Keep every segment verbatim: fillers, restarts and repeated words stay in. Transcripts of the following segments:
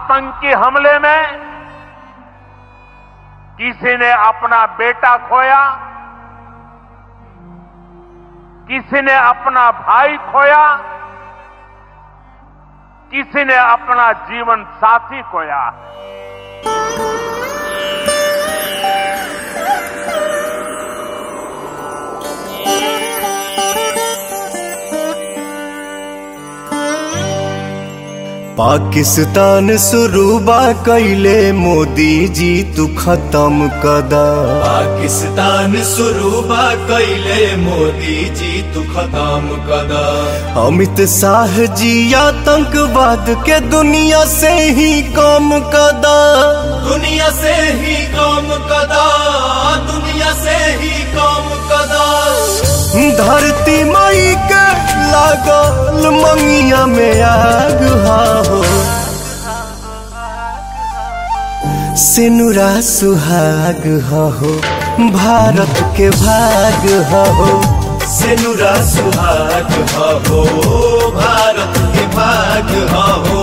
आतंकी हमले में किसी ने अपना बेटा खोया, किसी ने अपना भाई खोया, किसी ने अपना जीवन साथी खोया। पाकिस्तान शुरूबा कैले मोदी जी तू खत्म कदा। पाकिस्तान शुरूबा कैले मोदी जी तू खत्म कदा। अमित शाह जी आतंकवाद के दुनिया से ही कम कदा। दुनिया से ही कम कदा, दुनिया से ही कम कदा। धरती माई के लागल मंगिया में आग हो, सिनुरा सुहाग हो, भारत के भाग हो। सिनुरा सुहाग हो, भारत के भाग हो।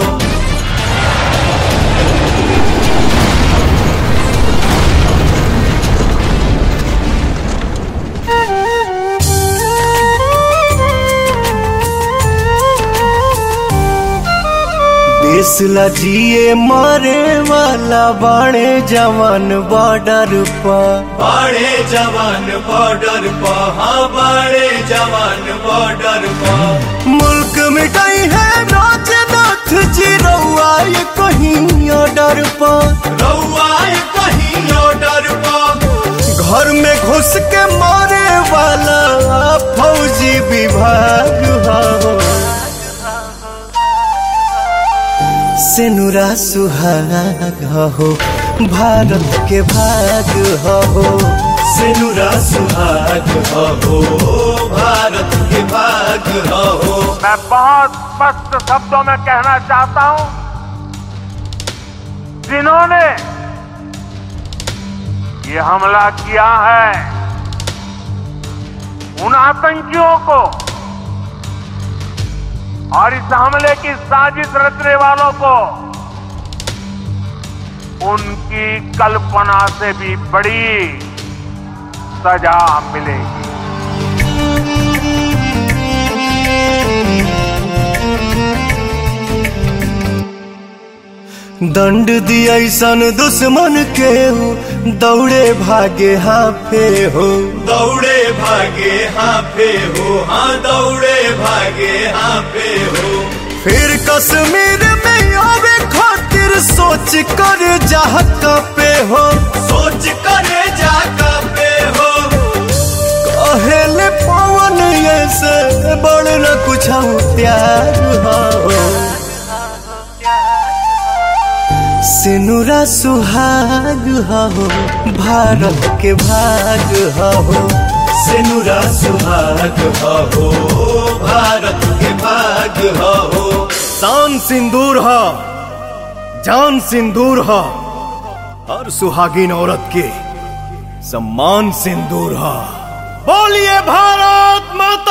देश ला जिए मारे वाला बाणे जवान बॉर्डर पर। बाणे जवान बॉर्डर पर, हाँ बाणे जवान बॉर्डर पर। मुल्क मिटाई है राजनाथ जी रउआ ये कहीं ऑर्डर पर। रउआ ये कहीं ऑर्डर पर। घर में घुस के मारे वाला फौजी विभाग हो, सिनुरा सुहाग हो, भारत के भाग हो। सिनुरा सुहाग हो, भारत के भाग हो। मैं बहुत स्पष्ट शब्दों में कहना चाहता हूं, जिन्होंने ये हमला किया है उन आतंकियों को और इस हमले की साजिश रचने वालों को उनकी कल्पना से भी बड़ी सजा मिलेगी। दंड दिया सन दुश्मन के हो, दौड़े भागे हाफे हो। दौड़े भागे हाफे हो, हाँ दौड़े भागे हाफे हो। फिर कश्मीर में आवे खातिर सोच कर जा पे हो। सोच करे जा पे हो। कहेले पवन ऐसे बड़ न कुछ प्यार हो, सिनुरा सुहाग हो, भारत के भाग हो। सिनुरा सुहाग हो, भारत के भाग हो। शान सिंदूर हो, जान सिंदूर हो, और सुहागिन औरत के सम्मान सिंदूर हो। बोलिए भारत माता।